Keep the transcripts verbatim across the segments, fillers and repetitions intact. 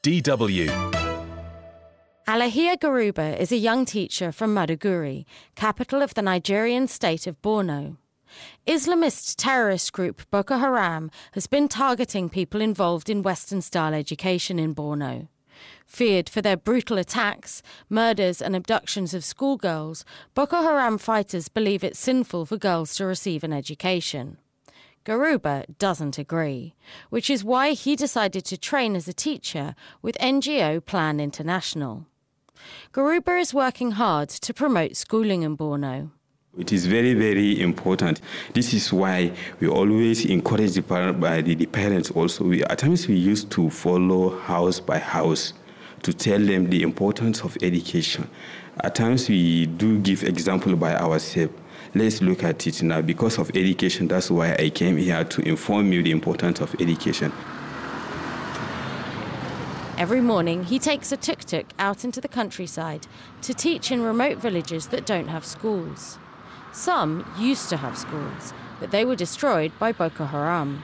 D W. Alahia Garuba is a young teacher from Maiduguri, capital of the Nigerian state of Borno. Islamist terrorist group Boko Haram has been targeting people involved in Western-style education in Borno. Feared for their brutal attacks, murders and abductions of schoolgirls, Boko Haram fighters believe it's sinful for girls to receive an education. Garuba doesn't agree, which is why he decided to train as a teacher with N G O Plan International. Garuba is working hard to promote schooling in Borno. It is very, very important. This is why we always encourage the, parent, by the, the parents also. We, at times we used to follow house by house to tell them the importance of education. At times we do give example by ourselves. Let's look at it now. Because of education, that's why I came here to inform you the importance of education. Every morning, he takes a tuk-tuk out into the countryside to teach in remote villages that don't have schools. Some used to have schools, but they were destroyed by Boko Haram.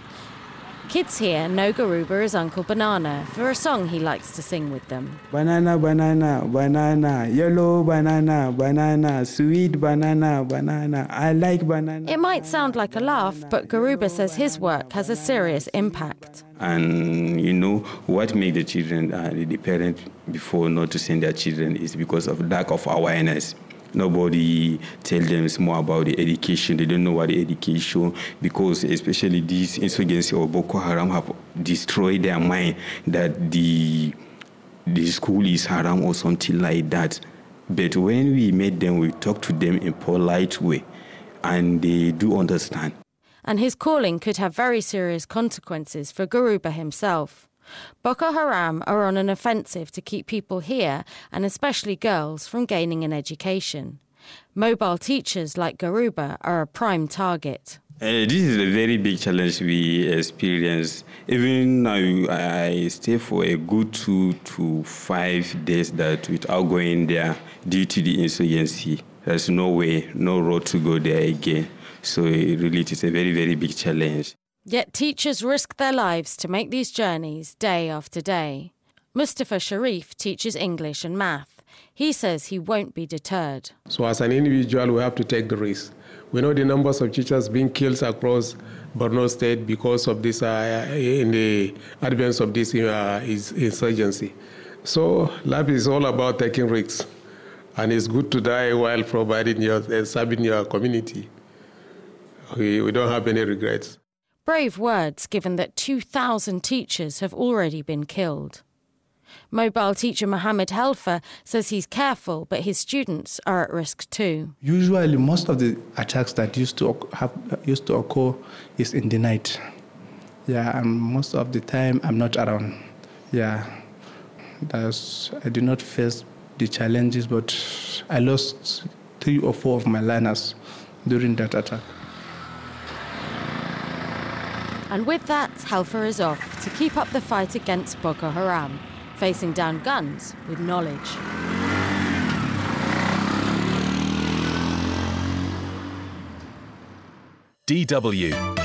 Kids here know Garuba as Uncle Banana for a song he likes to sing with them. Banana, banana, banana, yellow banana, banana, sweet banana, banana, I like banana. It might sound like a laugh, but Garuba says his work has a serious impact. And you know, what makes the children, uh, the parents before not to send their children is because of lack of awareness. Nobody tells them more about the education. They don't know what the education, because especially these insurgency of Boko Haram have destroyed their mind that the, the school is haram or something like that. But when we meet them, we talk to them in a polite way, and they do understand. And his calling could have very serious consequences for Garuba himself. Boko Haram are on an offensive to keep people here, and especially girls, from gaining an education. Mobile teachers like Garuba are a prime target. Uh, this is a very big challenge we experience. Even now, I stay for a good two to five days that without going there due to the insurgency. There's no way, no road to go there again. So it really it is a very, very big challenge. Yet teachers risk their lives to make these journeys day after day. Mustafa Sharif teaches English and math. He says he won't be deterred. So as an individual, we have to take the risk. We know the numbers of teachers being killed across Borno State because of this, uh, in the advance of this uh, insurgency. So life is all about taking risks. And it's good to die while providing your, uh, serving your community. We, we don't have any regrets. Brave words, given that two thousand teachers have already been killed. Mobile teacher Mohammed Helfa says he's careful, but his students are at risk too. Usually, most of the attacks that used to have used to occur is in the night. Yeah, and most of the time I'm not around. Yeah, that's, I did not face the challenges, but I lost three or four of my learners during that attack. And with that, Helfa is off to keep up the fight against Boko Haram, facing down guns with knowledge. D W.